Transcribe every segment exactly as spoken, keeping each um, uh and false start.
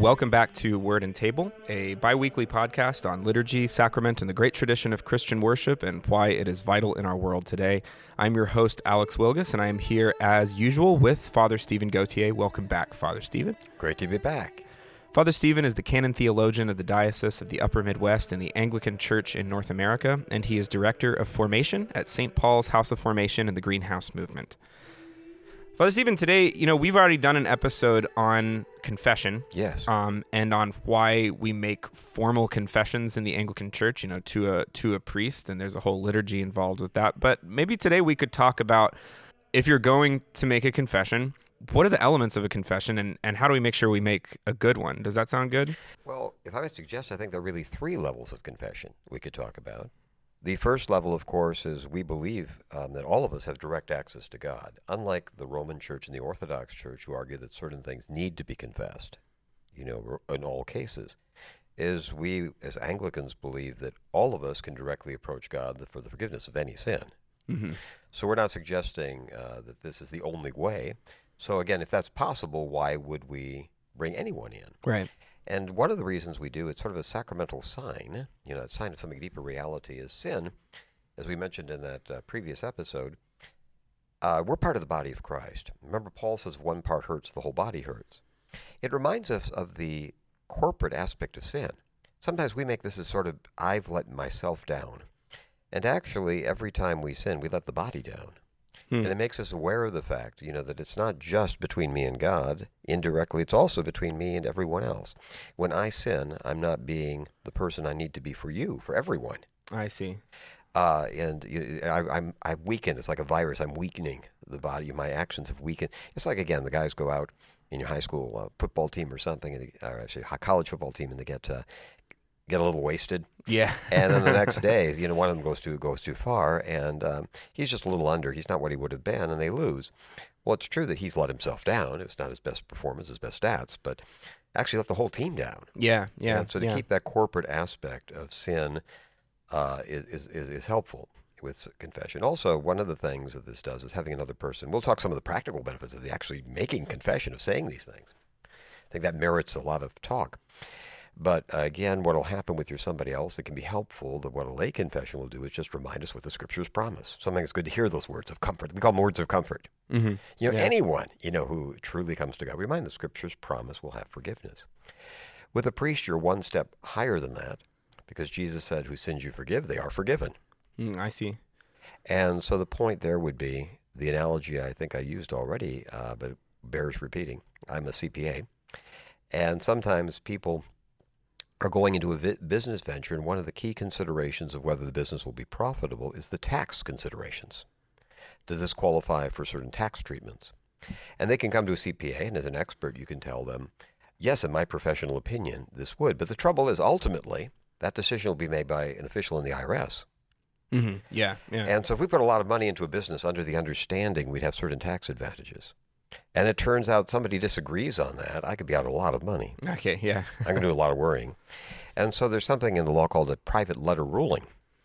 welcome back to Word and Table, a bi-weekly podcast on liturgy, sacrament, and the great tradition of Christian worship and why it is vital in our world today. I'm your host, Alex Wilgus, and I am here as usual with Father Stephen Gautier. Welcome back, Father Stephen. Great to be back. Father Stephen is the canon theologian of the Diocese of the Upper Midwest and the Anglican Church in North America, and he is director of formation at Saint Paul's House of Formation and the Greenhouse Movement. Father Stephen, today, you know, we've already done an episode on confession. Yes. Um, and on why we make formal confessions in the Anglican Church, you know, to a to a priest, and there's a whole liturgy involved with that. But maybe today we could talk about, if you're going to make a confession, what are the elements of a confession, and, and how do we make sure we make a good one? Does that sound good? Well, if I may suggest, I think there are really three levels of confession we could talk about. The first level, of course, is we believe um, that all of us have direct access to God, unlike the Roman Church and the Orthodox Church, who argue that certain things need to be confessed, you know, in all cases. Is we, as Anglicans, believe that all of us can directly approach God for the forgiveness of any sin. Mm-hmm. So we're not suggesting uh, that this is the only way. So again, if that's possible, why would we bring anyone in? Right. And one of the reasons we do, it's sort of a sacramental sign, you know, a sign of something deeper reality is sin. As we mentioned in that uh, previous episode, uh, we're part of the body of Christ. Remember, Paul says if one part hurts, the whole body hurts. It reminds us of the corporate aspect of sin. Sometimes we make this as sort of, I've let myself down. And actually, every time we sin, we let the body down. Hmm. And it makes us aware of the fact, you know, that it's not just between me and God. Indirectly, it's also between me and everyone else. When I sin, I'm not being the person I need to be for you, for everyone. I see. Uh, and you know, I, I'm I weaken. It's like a virus. I'm weakening the body. My actions have weakened. It's like, again, the guys go out in your high school uh, football team or something, and they, or actually a college football team, and they get uh, get a little wasted. Yeah. And then the next day, you know, one of them goes too goes too far, and um, he's just a little under. He's not what he would have been, and they lose. Well, it's true that he's let himself down. It's not his best performance, his best stats, but actually let the whole team down. Yeah, yeah. And so to yeah. keep that corporate aspect of sin uh, is, is is helpful with confession. Also, one of the things that this does is having another person. We'll talk some of the practical benefits of the actually making confession, of saying these things. I think that merits a lot of talk. But uh, again, what will happen with your somebody else, it can be helpful that what a lay confession will do is just remind us what the Scriptures promise. Sometimes it's good to hear those words of comfort. We call them words of comfort. Mm-hmm. You know, yeah. anyone, you know, who truly comes to God, remind the Scriptures promise will have forgiveness. With a priest, you're one step higher than that, because Jesus said, whose sins you forgive, they are forgiven. Mm, I see. And so the point there would be, the analogy I think I used already, uh, but it bears repeating. I'm a C P A, and sometimes people are going into a vi- business venture, and one of the key considerations of whether the business will be profitable is the tax considerations. Does this qualify for certain tax treatments? And they can come to a C P A, and as an expert, you can tell them, yes, in my professional opinion, this would. But the trouble is, ultimately, that decision will be made by an official in the I R S. Mm-hmm. Yeah, yeah. And so if we put a lot of money into a business under the understanding we'd have certain tax advantages, and it turns out somebody disagrees on that, I could be out a lot of money. Okay, yeah. I'm going to do a lot of worrying. And so there's something in the law called a private letter ruling,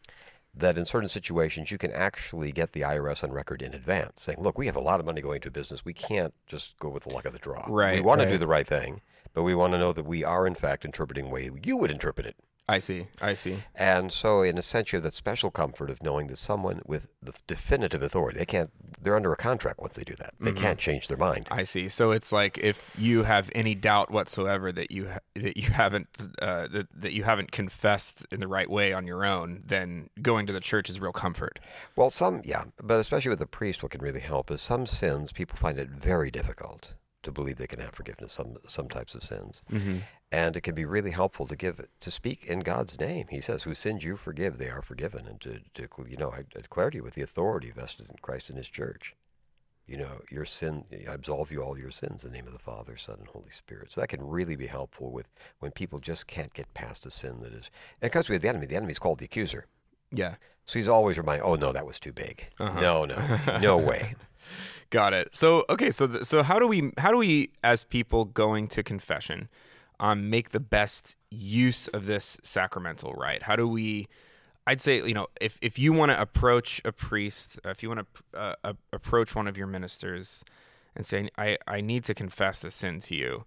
that in certain situations you can actually get the I R S on record in advance, saying, look, we have a lot of money going to a business. We can't just go with the luck of the draw. Right. We want right. to do the right thing, but we want to know that we are, in fact, interpreting the way you would interpret it. I see, I see. And so in a sense, you have that special comfort of knowing that someone with the definitive authority, they can't, they're under a contract once they do that. They Mm-hmm. can't change their mind. I see. So it's like if you have any doubt whatsoever that you ha- that you haven't uh, that that you haven't confessed in the right way on your own, then going to the church is real comfort. Well, some, yeah, but especially with the priest, what can really help is some sins, people find it very difficult to believe they can have forgiveness, some some types of sins. Mm-hmm. And it can be really helpful to give, to speak in God's name. He says, whose sins you forgive, they are forgiven. And to, to you know, I declare to you with the authority vested in Christ and his church, you know, your sin, I absolve you all your sins in the name of the Father, Son, and Holy Spirit. So that can really be helpful with when people just can't get past a sin that is, and because we have the enemy, the enemy is called the accuser. Yeah. So he's always reminding, oh, no, that was too big. Uh-huh. No, no, no way. Got it. So, okay. So, th- so how do we, how do we, as people going to confession, um, make the best use of this sacramental rite? How do we, I'd say, you know, if, if you want to approach a priest, uh, if you want to uh, uh, approach one of your ministers and say, I, I need to confess a sin to you,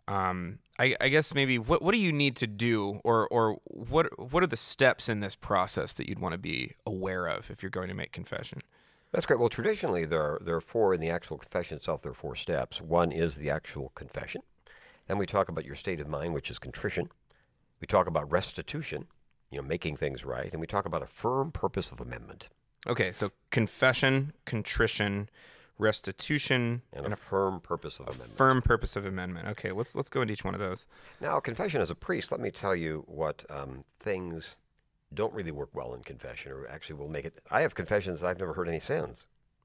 um, I, I guess maybe what what do you need to do, or or what what are the steps in this process that you'd want to be aware of if you're going to make confession? That's great. Well, traditionally, there are, there are four in the actual confession itself. There are four steps. One is the actual confession. Then we talk about your state of mind, which is contrition. We talk about restitution, you know, making things right. And we talk about a firm purpose of amendment. Okay, so confession, contrition, restitution, And, and a, a, firm purpose of a amendment. firm purpose of amendment. Okay, let's let's go into each one of those. Now, confession as a priest, let me tell you what um, things don't really work well in confession, or actually will make it. I have confessions that I've never heard any sins.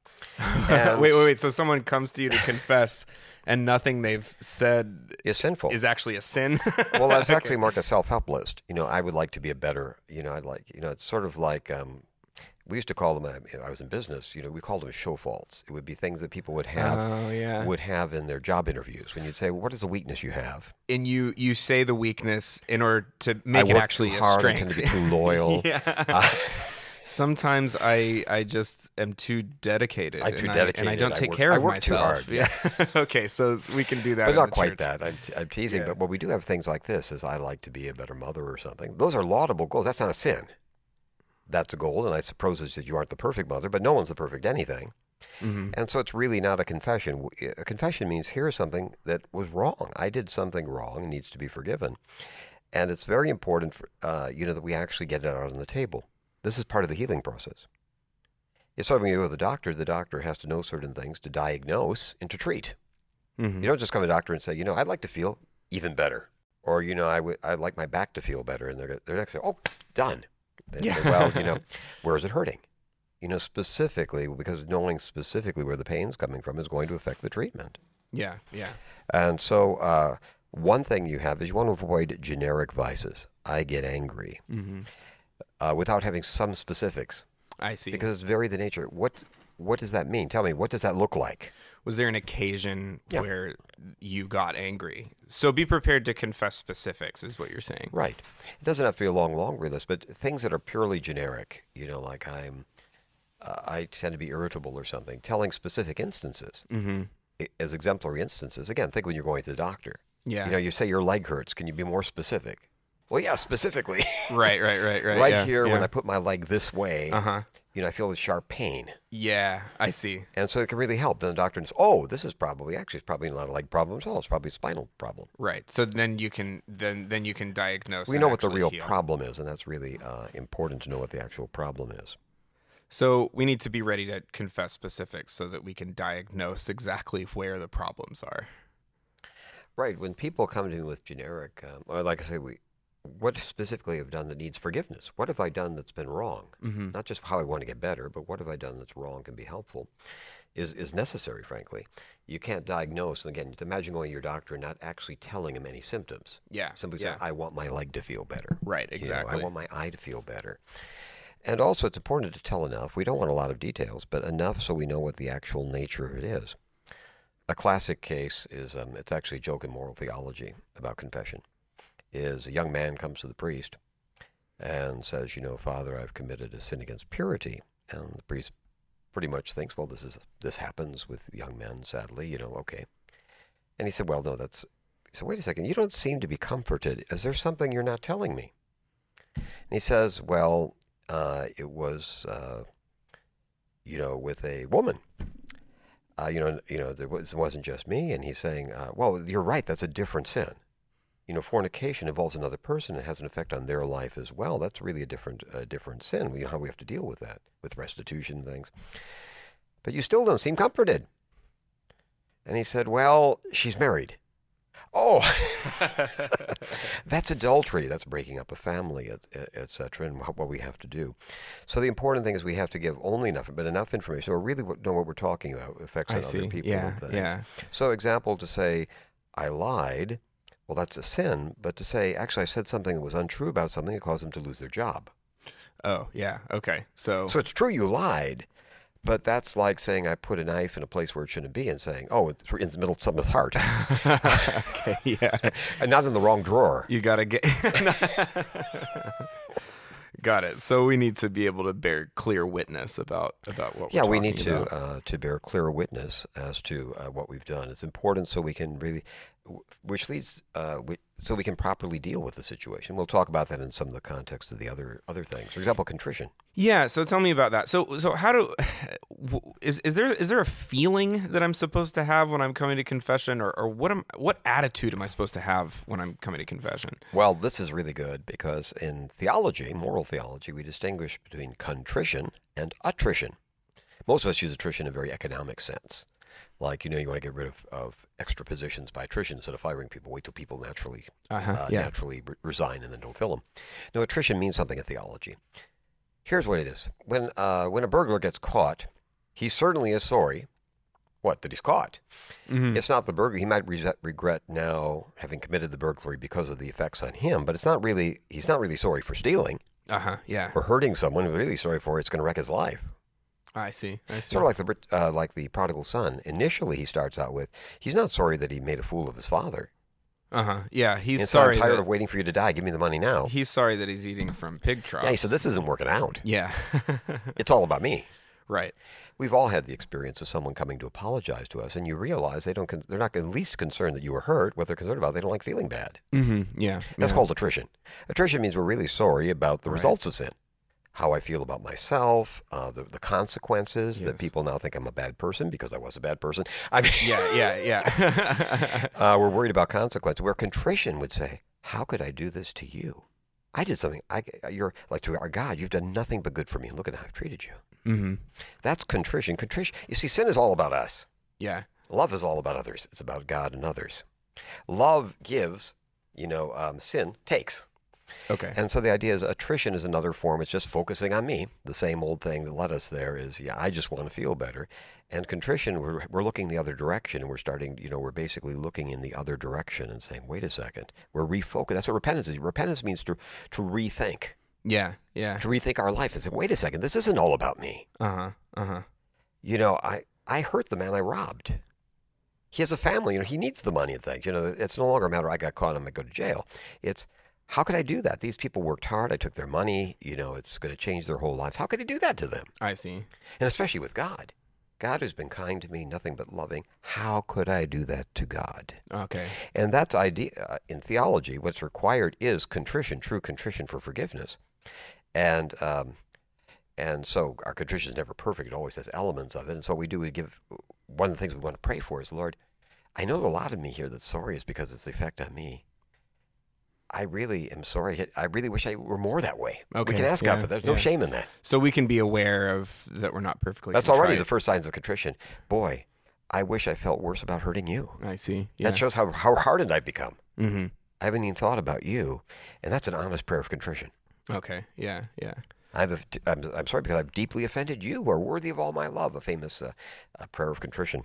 wait, wait, wait. So someone comes to you to confess, and nothing they've said is sinful. Is actually a sin. Well, that's Okay. actually marked a self-help list. You know, I would like to be a better. You know, I'd like. You know, it's sort of like. Um, We used to call them. I was in business. You know, we called them show faults. It would be things that people would have Oh, yeah. would have in their job interviews. When you'd say, well, "What is the weakness you have?" And you you say the weakness in order to make I it work actually too a hard. I strength. tend to be too loyal. yeah. Uh, Sometimes I I just am too dedicated. I'm and too I, dedicated. and I don't I take work- care I of work too myself. hard, Yeah. Okay, so we can do that. but in not the quite church. that. I'm, t- I'm teasing. Yeah. But when we do have things like this, is I like to be a better mother or something. Those are laudable goals. That's not a sin. That's a goal, and I suppose it's that you aren't the perfect mother, but no one's the perfect anything. Mm-hmm. And so it's really not a confession. A confession means here's something that was wrong. I did something wrong and needs to be forgiven. And it's very important, for, uh, you know, that we actually get it out on the table. This is part of the healing process. It's like when you go to the doctor, the doctor has to know certain things to diagnose and to treat. Mm-hmm. You don't just come to the doctor and say, you know, I'd like to feel even better. Or, you know, I would, I'd like my back to feel better. And they're, they're next say, oh, done. They Yeah. say, well, you know, where is it hurting? You know, specifically, because knowing specifically where the pain's coming from is going to affect the treatment. Yeah, yeah. And so uh, one thing you have is you want to avoid generic vices. I get angry Mm-hmm. uh, without having some specifics. I see. Because it's very the nature. What what does that mean? Tell me, what does that look like? Was there an occasion Yeah. where you got angry? So be prepared to confess specifics, is what you're saying. Right. It doesn't have to be a long laundry list, but things that are purely generic, you know, like I'm, uh, I tend to be irritable or something, telling specific instances Mm-hmm. i- as exemplary instances. Again, think when you're going to the doctor. Yeah. You know, you say your leg hurts. Can you be more specific? Well, yeah, specifically. right, right, right, right. right yeah, here, yeah. when I put my leg this way, Uh-huh. you know, I feel the sharp pain. Yeah, I see. And so it can really help. Then the doctor says, oh, this is probably, actually, it's probably not a leg problem at all. It's probably a spinal problem. Right. So then you can then then you can diagnose. We and know what the actually real heal. problem is, and that's really uh, important to know what the actual problem is. So we need to be ready to confess specifics so that we can diagnose exactly where the problems are. Right. When people come to me with generic, um, or like I say, we, what specifically have done that needs forgiveness? What have I done that's been wrong? Mm-hmm. Not just how I want to get better, but what have I done that's wrong can be helpful, is, is necessary, frankly. You can't diagnose, and again, imagine going to your doctor and not actually telling him any symptoms. Yeah. Simply yeah. say, I want my leg to feel better. Right. You know, Exactly. I want my eye to feel better. And also, it's important to tell enough. We don't want a lot of details, but enough so we know what the actual nature of it is. A classic case is, um, it's actually a joke in moral theology about confession, is a young man comes to the priest and says, you know, Father, I've committed a sin against purity. And the priest pretty much thinks, well, this is this happens with young men, sadly, you know, okay. And he said, well, no, that's, he said, wait a second, you don't seem to be comforted. Is there something you're not telling me? And he says, well, uh, it was, uh, you know, with a woman. Uh, you know, you know, there was, it wasn't just me. And he's saying, uh, well, you're right, that's a different sin. You know, fornication involves another person. It has an effect on their life as well. That's really a different, uh, different sin. You know how we have to deal with that, with restitution and things. But you still don't seem comforted. And he said, well, she's married. Oh, that's adultery. That's breaking up a family, et cetera, and what we have to do. So the important thing is we have to give only enough, but enough information, so we really know what we're talking about, effects I on see. other people Yeah. and things. Yeah. So example, to say, I lied, well, that's a sin, but to say, actually, I said something that was untrue about something, it caused them to lose their job. Oh, yeah. Okay. So. So it's true you lied, but that's like saying I put a knife in a place where it shouldn't be and saying, oh, it's in the middle of someone's heart. okay. Yeah. And not in the wrong drawer. You gotta get. Got it. So we need to be able to bear clear witness about about what. Yeah, we're we talking need to about. uh, to bear clear witness as to uh, what we've done. It's important so we can really, which leads, uh, we, so we can properly deal with the situation. We'll talk about that in some of the context of the other other things. For example, contrition. Yeah, so tell me about that. So so how do is is there is there a feeling that I'm supposed to have when I'm coming to confession, or, or what am what attitude am I supposed to have when I'm coming to confession? Well, this is really good because in theology, moral theology, we distinguish between contrition and attrition. Most of us use attrition in a very economic sense. Like, you know, you want to get rid of, of extra positions by attrition instead of firing people. Wait till people naturally Uh-huh, uh, yeah. naturally re- resign and then don't fill them. No, attrition means something in theology. Here's what it is. When uh, when a burglar gets caught, he certainly is sorry, what, that he's caught. Mm-hmm. It's not the burglar. He might re- regret now having committed the burglary because of the effects on him, but it's not really, he's not really sorry for stealing Uh-huh, yeah. or hurting someone. He's really sorry for it's going to wreck his life. I see, I see. Sort of like the uh, like the prodigal son. Initially, he starts out with, he's not sorry that he made a fool of his father. Uh-huh, yeah, he's He's sorry I'm tired that, of waiting for you to die. Give me the money now. he's sorry that he's eating from pig troughs. Yeah, he said, this isn't working out. Yeah. It's all about me. Right. We've all had the experience of someone coming to apologize to us, and you realize they don't. Con- they're not at least concerned that you were hurt. What they're concerned about, they don't like feeling bad. Mm-hmm, yeah. That's yeah. called attrition. Attrition means we're really sorry about the Right. results of sin, how I feel about myself, uh, the the consequences that Yes. people now think I'm a bad person because I was a bad person. I mean, Yeah, yeah, yeah. uh, we're worried about consequences. Where contrition would say, "How could I do this to you? I did something. I, you're like to our God. You've done nothing but good for me, and look at how I've treated you." Mm-hmm. That's contrition. Contrition. You see, sin is all about us. Yeah. Love is all about others. It's about God and others. Love gives. You know, um, sin takes. Okay. And so the idea is attrition is another form. It's just focusing on me. The same old thing that led us there is, yeah, I just want to feel better. And contrition, we're, we're looking the other direction, and we're starting, you know, we're basically looking in the other direction and saying, wait a second, we're refocused. That's what repentance is. Repentance means to to rethink, Yeah, yeah. to rethink our life and say, wait a second, this isn't all about me. Uh-huh, uh-huh. You know, I, I hurt the man I robbed. He has a family, you know, he needs the money and things. You know, it's no longer a matter, I got caught, I'm going to go to jail. It's, how could I do that? These people worked hard. I took their money. You know, it's going to change their whole lives. How could I do that to them? I see. And especially with God. God has been kind to me, nothing but loving. How could I do that to God? Okay. And that's idea uh, in theology. What's required is contrition, true contrition for forgiveness. And um, and so our contrition is never perfect. It always has elements of it. And so what we do, we give, one of the things we want to pray for is, Lord, I know a lot of me here that's sorry is because it's the effect on me. I really am sorry. I really wish I were more that way. Okay, We can ask yeah, God for that. There's no yeah. shame in that. So we can be aware of that we're not perfectly That's already contrite. the first signs of contrition. Boy, I wish I felt worse about hurting you. I see. Yeah. That shows how, how hardened I've become. Mm-hmm. I haven't even thought about you. And that's an honest prayer of contrition. Okay. Yeah, yeah. I've, I'm, I'm sorry because I've deeply offended you who are worthy of all my love, a famous uh, uh, prayer of contrition.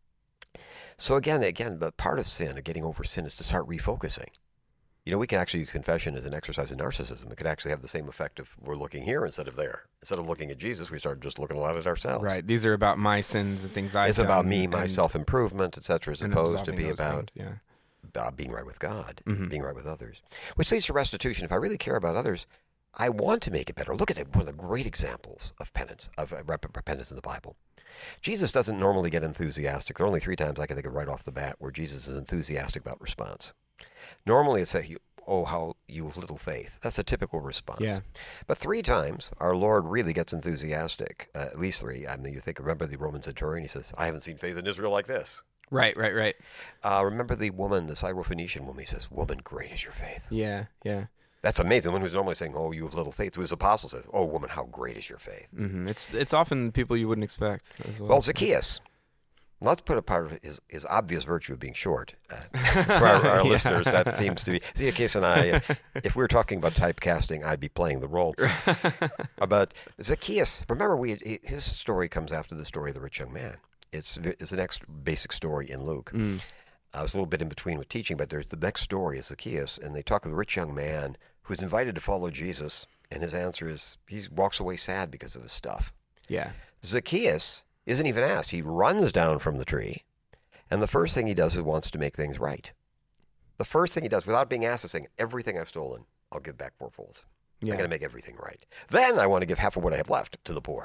So again, again, but part of sin, of getting over sin, is to start refocusing. You know, we can actually use confession as an exercise in narcissism. It could actually have the same effect if we're looking here instead of there. Instead of looking at Jesus, we start just looking a lot at ourselves. Right. These are about my sins and things I've It's done. about me, my and- self-improvement, et cetera, as and opposed to absolving be those about things, yeah. uh, being right with God, Mhm. being right with others. Which leads to restitution. If I really care about others, I want to make it better. Look at it, one of the great examples of penance, of uh, rep- repentance in the Bible. Jesus doesn't normally get enthusiastic. There are only three times I can think of right off the bat where Jesus is enthusiastic about response. Normally it's that, he, oh, how you have little faith. That's a typical response. Yeah. But three times our Lord really gets enthusiastic, uh, at least three. I mean, you think, remember the Roman centurion? He says, I haven't seen faith in Israel like this. Right, right, right. Uh, remember the woman, the Syrophoenician woman? He says, woman, great is your faith. Yeah, yeah. That's amazing. The one who's normally saying, oh, you have little faith, to his apostles says, oh, woman, how great is your faith. Mm-hmm. It's it's often people you wouldn't expect as well. Well, Zacchaeus, let's put a part of his, his obvious virtue of being short. Uh, for our, our Yeah. listeners, that seems to be. Zacchaeus and I, uh, if we were talking about typecasting, I'd be playing the role. Uh, but Zacchaeus, remember, we his story comes after the story of the rich young man. It's, it's the next basic story in Luke. Mm. I was a little bit in between with teaching, but there's the next story is Zacchaeus, and they talk of the rich young man who's invited to follow Jesus, and his answer is he walks away sad because of his stuff. Yeah. Zacchaeus isn't even asked. He runs down from the tree, and the first thing he does is wants to make things right. The first thing he does, without being asked, is saying, everything I've stolen, I'll give back fourfold. Yeah. I'm going to make everything right. Then I want to give half of what I have left to the poor.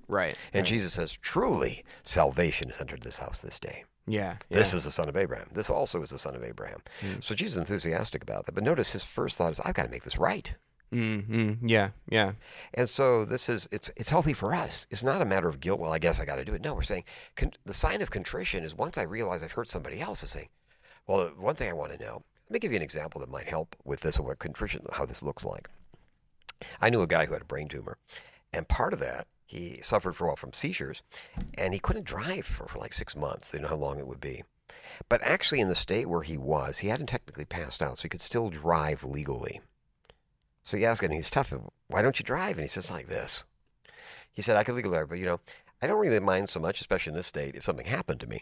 Right. And right. Jesus says, truly, salvation has entered this house this day. Yeah. This yeah. is the son of Abraham. This also is the son of Abraham. Mm. So Jesus is enthusiastic about that. But notice his first thought is, I've got to make this right. Mm-hmm. Yeah. Yeah. And so this is, it's it's healthy for us. It's not a matter of guilt. Well, I guess I got to do it. No, we're saying con- the sign of contrition is once I realize I've hurt somebody else, is saying, well, one thing I want to know, let me give you an example that might help with this, or what contrition, how this looks like. I knew a guy who had a brain tumor, and part of that, he suffered for a while from seizures, and he couldn't drive for, for like six months. They didn't know how long it would be. But actually, in the state where he was, he hadn't technically passed out, so he could still drive legally. So he asked him, he's tough, why don't you drive? And he says like this. He said, I could legally drive, but, you know, I don't really mind so much, especially in this state, if something happened to me.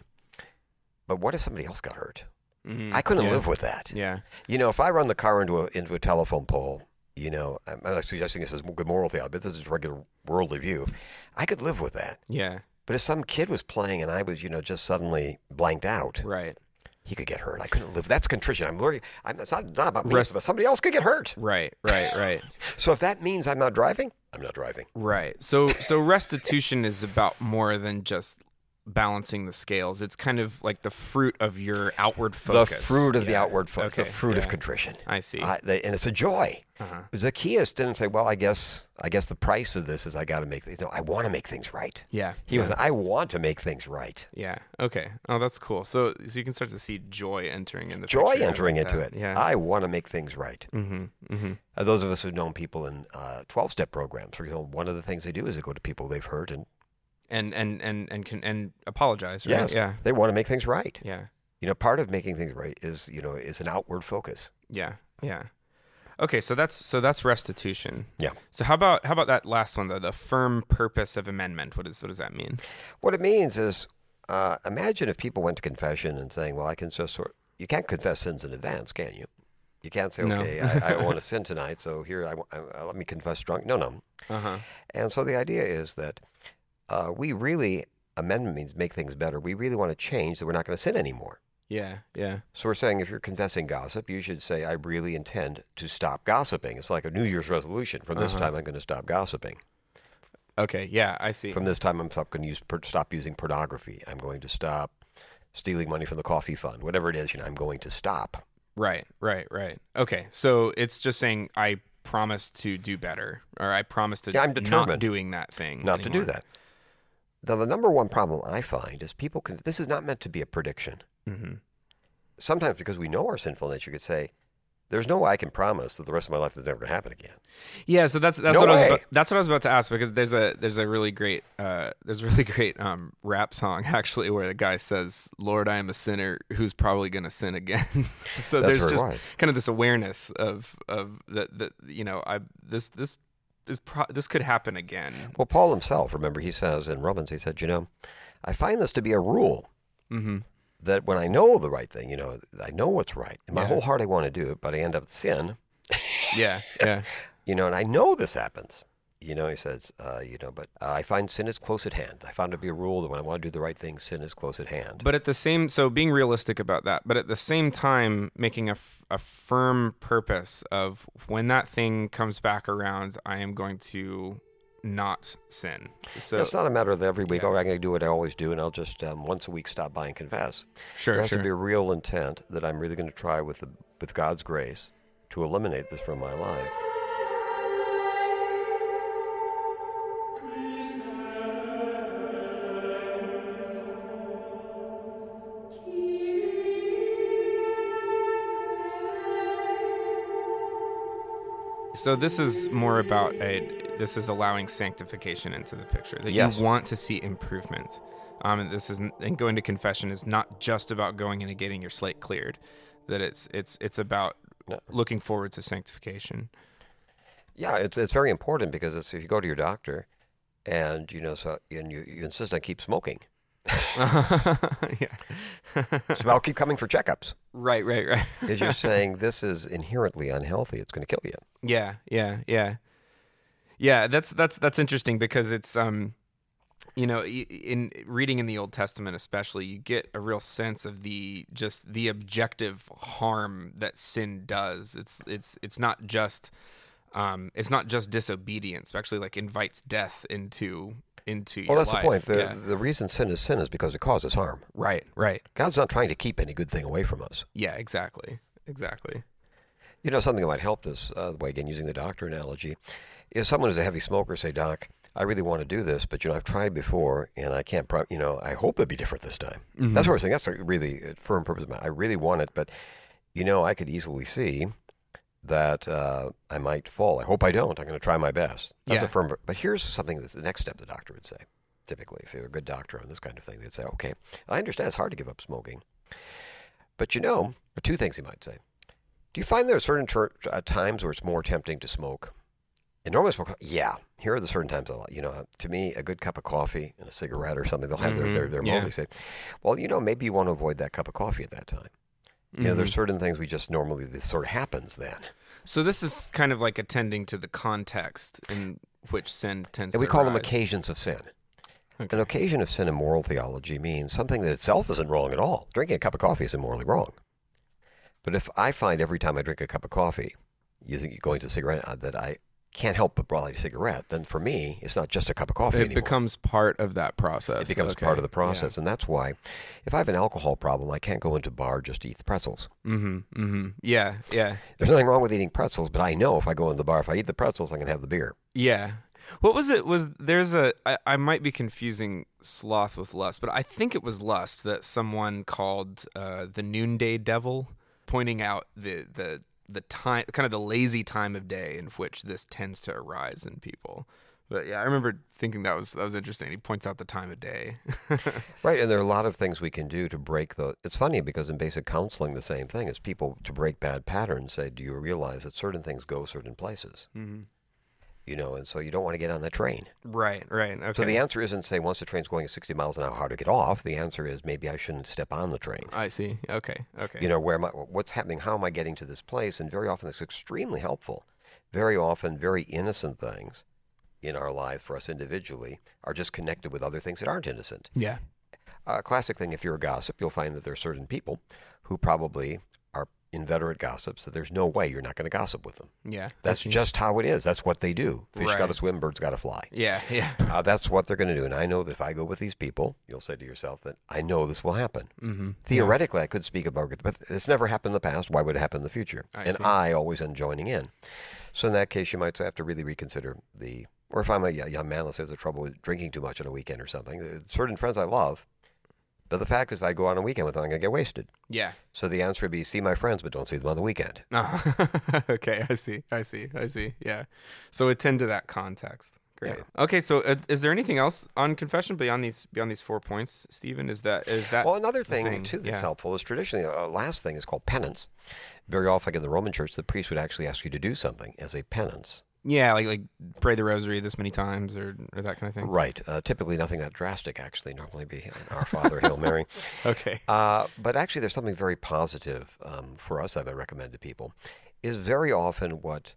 But what if somebody else got hurt? Mm-hmm. I couldn't yeah. live with that. Yeah. You know, if I run the car into a, into a telephone pole, you know, I'm not suggesting this is good moral theology, but this is regular worldly view. I could live with that. Yeah. But if some kid was playing and I was, you know, just suddenly blanked out, Right. he could get hurt. I couldn't live. That's contrition. I'm learning. I'm, it's not, not about me, Rest- but somebody else could get hurt. Right. Right. Right. So if that means I'm not driving, I'm not driving. Right. So so restitution is about more than just balancing the scales. It's kind of like the fruit of your outward focus. The fruit of yeah. the outward focus. Okay. The fruit yeah. of contrition. I see. I, they, and it's a joy. Uh-huh. Zacchaeus didn't say, well, I guess I guess the price of this is I got to make things. No, I want to make things right. Yeah. He yeah. was, I want to make things right. Yeah. Okay. Oh, that's cool. So so you can start to see joy entering in the Joy picture. entering I like into that. it. Yeah. I want to make things right. Mm-hmm. Mm-hmm. Uh, those of us who've known people in uh, twelve-step programs, for example, one of the things they do is they go to people they've hurt and And and and and can and apologize. Right? yes, Yeah. they want to make things right. Yeah. You know, part of making things right is, you know, is an outward focus. Yeah. Yeah. Okay, so that's so that's restitution. Yeah. So how about how about that last one though? The firm purpose of amendment. What is what does that mean? What it means is, uh, imagine if people went to confession and saying, well, I can just sort you can't confess sins in advance, can you? You can't say, No. okay, I, I want to sin tonight, so here, I, I, let me confess drunk. No, no. Uh huh. And so the idea is that uh, we really, amendment means make things better. We really want to change that we're not going to sin anymore. Yeah. Yeah. So we're saying if you're confessing gossip, you should say, I really intend to stop gossiping. It's like a New Year's resolution. From this Uh-huh. time, I'm going to stop gossiping. Okay. Yeah, I see. From this time, I'm stop, going to use, per, stop using pornography. I'm going to stop stealing money from the coffee fund. Whatever it is, you know, I'm going to stop. Right. Right. Right. Okay. So it's just saying I promise to do better, or I promise to Yeah, I'm not determined doing that thing. Not to do anymore. that. Now, the number one problem I find is people can, this is not meant to be a prediction. Mm-hmm. Sometimes because we know our sinful nature, could say, there's no way I can promise that the rest of my life is never going to happen again. Yeah, so that's that's No what I was way. about, that's what I was about to ask, because there's a there's a really great uh, there's a really great um, rap song actually where the guy says, "Lord, I am a sinner who's probably going to sin again." So That's there's very just wise. kind of this awareness of of that that you know I this this is pro- this could happen again. Well, Paul himself, remember, he says in Romans, he said, you know, I find this to be a rule Mm-hmm. that when I know the right thing, you know, I know what's right. In my Yeah. whole heart, I want to do it, but I end up with sin, Yeah, yeah, you know, and I know this happens. You know, he says, uh, you know, but uh, I find sin is close at hand. I found it to be a rule that when I want to do the right thing, sin is close at hand. but at the same so being realistic about that, but at the same time making a, f- a firm purpose of when that thing comes back around, I am going to not sin. So It's not a matter of every week, yeah. oh, I'm going to do what I always do, and I'll just um, once a week stop by and confess. sure, There has sure. to be a real intent that I'm really going to try with the, with God's grace to eliminate this from my life. So this is more about a. This is allowing sanctification into the picture. That Yes. you want to see improvement. Um, and this is and going to confession is not just about going in and getting your slate cleared. That it's it's it's about No. looking forward to sanctification. Yeah, it's it's very important because it's, if you go to your doctor and you know so and you, you insist on keep smoking, Yeah. so I'll keep coming for checkups. Right, right, right. Is you're saying this is inherently unhealthy. It's going to kill you. Yeah, yeah, yeah, yeah. That's that's that's interesting because it's um, you know, y- in reading in the Old Testament especially, you get a real sense of the just the objective harm that sin does. It's it's it's not just um, it's not just disobedience. It actually like invites death into into your Well, that's life. the point. The, yeah. the reason sin is sin is because it causes harm. Right, right. God's not trying to keep any good thing away from us. Yeah, exactly, exactly. You know, something that might help this, uh, way, again, using the doctor analogy, is someone who's a heavy smoker say, Doc, I really want to do this, but, you know, I've tried before, and I can't, pro- you know, I hope it'll be different this time. Mm-hmm. That's what we're saying. That's a really firm purpose of mine. I really want it, but, you know, I could easily see that uh, I might fall. I hope I don't. I'm going to try my best. That's Yeah. a firm. But here's something that's the next step the doctor would say. Typically, if you're a good doctor on this kind of thing, they'd say, okay, I understand it's hard to give up smoking. But you know, or two things he might say. Do you find there are certain ter- uh, times where it's more tempting to smoke? And normally smoke, yeah. Here are the certain times, a lot. You know, to me, a good cup of coffee and a cigarette or something, they'll have Mm-hmm. their, their, their Yeah. moment. Say, well, you know, maybe you want to avoid that cup of coffee at that time. You know, there's certain things we just normally, this sort of happens then. So this is kind of like attending to the context in which sin tends And to we call them arise. occasions of sin. Okay. An occasion of sin in moral theology means something that itself isn't wrong at all. Drinking a cup of coffee isn't morally wrong. But if I find every time I drink a cup of coffee, using going to a cigarette, uh, that I can't help but light a cigarette, then for me, it's not just a cup of coffee It anymore. becomes part of that process. It becomes Okay. part of the process. And that's why if I have an alcohol problem, I can't go into a bar just to eat the pretzels. Mm-hmm. Mm-hmm. Yeah. Yeah. There's nothing wrong with eating pretzels, but I know if I go in the bar, if I eat the pretzels, I'm going to have the beer. Yeah. What was it? Was there's a? I, I might be confusing sloth with lust, but I think it was lust that someone called uh, the noonday devil, pointing out the the the time, kind of the lazy time of day in which this tends to arise in people. But yeah, I remember thinking that was that was interesting. He points out the time of day. Right, and there are a lot of things we can do to break the. It's funny because in basic counseling, the same thing is people to break bad patterns say, "Do you realize that certain things go certain places?" Mm-hmm. You know, and so you don't want to get on that train. Right. Right. Okay. So the answer isn't say once the train's going at sixty miles an hour, how to get off. The answer is maybe I shouldn't step on the train. I see. Okay. Okay. You know, where am I, what's happening? How am I getting to this place? And very often it's extremely helpful. Very often, very innocent things in our life for us individually are just connected with other things that aren't innocent. Yeah. A classic thing, if you're a gossip, you'll find that there are certain people who probably are inveterate gossips, that there's no way you're not going to gossip with them. Yeah. That's I see. just how it is. That's what they do. Fish Right. got to swim, birds got to fly. Yeah. Yeah. Uh, that's what they're going to do. And I know that if I go with these people, you'll say to yourself that I know this will happen. Mm-hmm. Theoretically, I could speak about it, but it's never happened in the past. Why would it happen in the future? I and see. I always am joining in. So in that case, you might have to really reconsider the, or if I'm a young man, let's say there's a trouble with drinking too much on a weekend or something, there are certain friends I love, but the fact is if I go on a weekend with them, I'm going to get wasted. Yeah. So the answer would be see my friends, but don't see them on the weekend. Oh. Okay, I see. I see. I see. Yeah. So attend to that context. Great. Yeah. Okay, so uh, is there anything else on confession beyond these beyond these four points, Stephen? Is that is that Well, another the thing, too that's Yeah. helpful is traditionally, a last thing is called penance. Very often, like in the Roman Church, the priest would actually ask you to do something as a penance. Yeah, like like pray the rosary this many times or or that kind of thing. Right. Uh, typically, nothing that drastic, actually. Normally be Our Father, Hail Mary. Okay. Uh, but actually, there's something very positive um, for us that I recommend to people, is very often what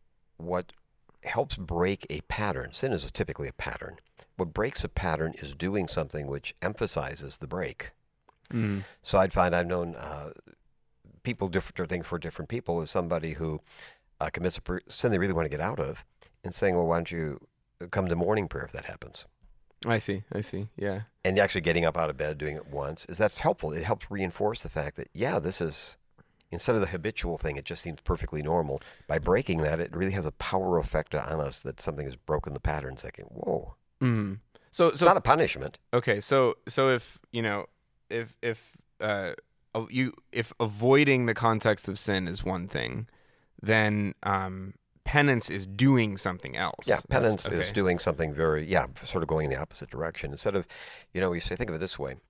what helps break a pattern. Sin is typically a pattern. What breaks a pattern is doing something which emphasizes the break. Mm. So I'd find I've known uh, people, different things for different people, is somebody who uh, commits a per- sin they really want to get out of, and saying, well, why don't you come to morning prayer if that happens? I see. I see. Yeah. And actually getting up out of bed, doing it once, is that's helpful. It helps reinforce the fact that, yeah, this is, instead of the habitual thing, it just seems perfectly normal. By breaking that, it really has a power effect on us that something has broken the pattern. It's like, whoa. Mm. So It's so not a punishment. okay, so so if, you know, if if uh oh, you if avoiding the context of sin is one thing, then um penance is doing something else. Yeah, That's- penance okay. is doing something very, yeah, sort of going in the opposite direction. Instead of, you know, you say, think of it this way.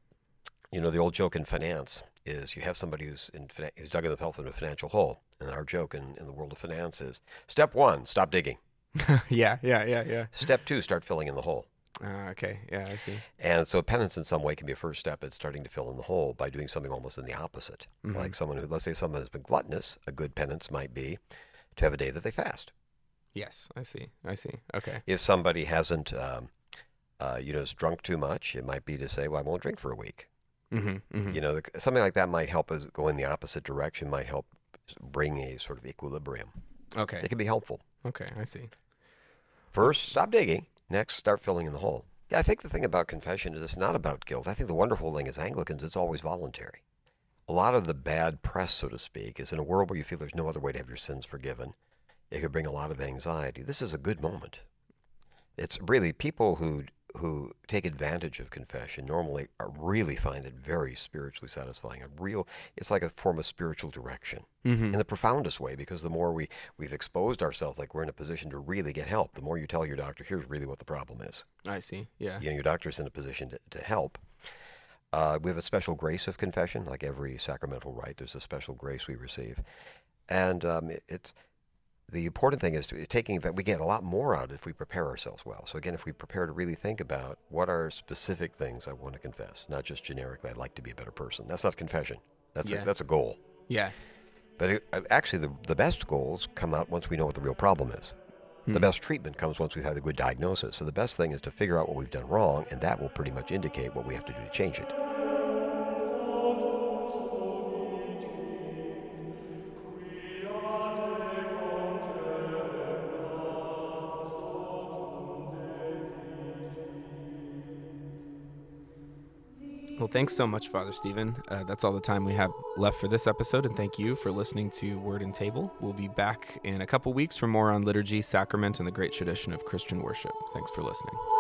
You know, the old joke in finance is you have somebody who's in finan- who's dug himself in a financial hole. And our joke in, in the world of finance is, step one, stop digging. Yeah, yeah, yeah, yeah. Step two, start filling in the hole. Uh, okay, yeah, I see. And so penance in some way can be a first step at starting to fill in the hole by doing something almost in the opposite. Mhm. Like someone who, let's say someone has been gluttonous, a good penance might be to have a day that they fast. Yes, I see. I see. Okay. If somebody hasn't, um, uh, you know, is drunk too much, it might be to say, well, I won't drink for a week. Mm-hmm, mm-hmm. You know, the- something like that might help us go in the opposite direction, might help bring a sort of equilibrium. Okay. It can be helpful. Okay, I see. First, stop digging. Next, start filling in the hole. Yeah, I think the thing about confession is it's not about guilt. I think the wonderful thing is Anglicans, it's always voluntary. A lot of the bad press, so to speak, is in a world where you feel there's no other way to have your sins forgiven. It could bring a lot of anxiety. This is a good moment. It's really people who who take advantage of confession normally are, really find it very spiritually satisfying. A real, it's like a form of spiritual direction Mm-hmm. in the profoundest way, because the more we, we've exposed ourselves, like we're in a position to really get help, the more you tell your doctor, here's really what the problem is. I see. Yeah. You know, your doctor's in a position to, to help. Uh, we have a special grace of confession, like every sacramental rite. There's a special grace we receive. And um, it, it's the important thing is to, taking we get a lot more out if we prepare ourselves well. So again, if we prepare to really think about what are specific things I want to confess, not just generically, I'd like to be a better person. That's not confession. That's Yeah. a, that's a goal. Yeah. But it, actually, the, the best goals come out once we know what the real problem is. Hmm. The best treatment comes once we've had a good diagnosis. So the best thing is to figure out what we've done wrong, and that will pretty much indicate what we have to do to change it. Well, thanks so much, Father Stephen. Uh, that's all the time we have left for this episode, and thank you for listening to Word and Table. We'll be back in a couple weeks for more on liturgy, sacrament, and the great tradition of Christian worship. Thanks for listening.